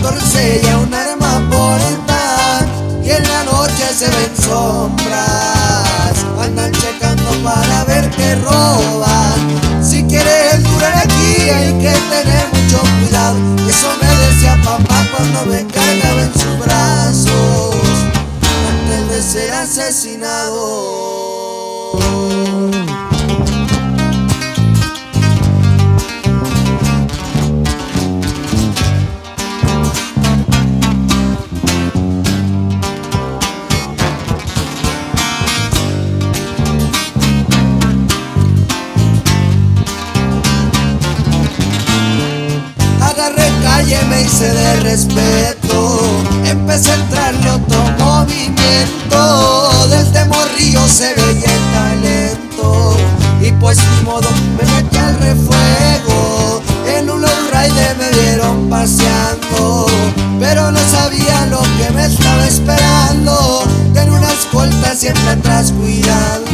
14 y a un arma portar, y en la noche se ven sombras, andan checando para ver que roban. Si quieres durar aquí hay que tener mucho cuidado, eso me decía papá cuando me cargaba en sus brazos antes de ser asesinado. Agarré calle, me hice de respeto, empecé a entrarle otro movimiento. Desde morrillo se veía el talento y pues ni modo me metí al refuego. En un lowrider me vieron paseando, pero no sabía lo que me estaba esperando. Tenía una escolta siempre atrás cuidando.